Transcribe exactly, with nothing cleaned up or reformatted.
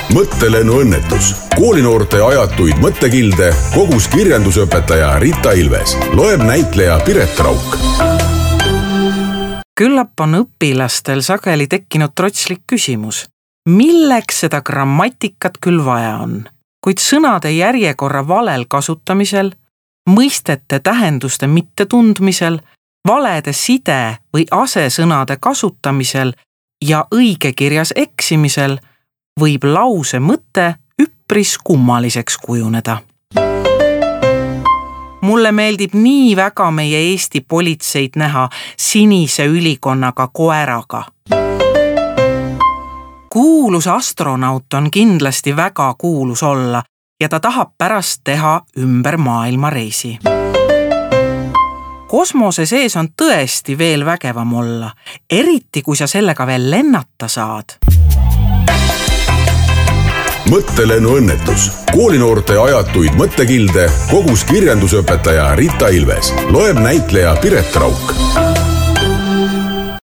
mõttelennu õnnetus. Koolinoorte ajatuid mõttekilde kogus kirjandusõpetaja Rita Ilves. Loeb näitleja Piret Rauk. Küllap on õpilastel sageli tekkinud trotslik küsimus. Milleks seda grammatikat küll vaja on? Kuid sõnade järjekorra valel kasutamisel, mõistete tähenduste mittetundmisel, valede side või asesõnade kasutamisel ja õigekirjas eksimisel võib lause mõte üpris kummaliseks kujuneda. Mulle meeldib nii väga meie Eesti politseid näha sinise ülikonnaga koeraga. Kuulus astronaut on kindlasti väga kuulus olla ja ta tahab pärast teha ümber maailma reisi. Kosmose sees on tõesti veel vägevam olla, eriti kui sa sellega veel lennata saad. Mõttelennu õnnetus. Koolinoorte ajatuid mõttekilde kogus kirjandusõpetaja Rita Ilves. Loeb näitleja Piret Rauk.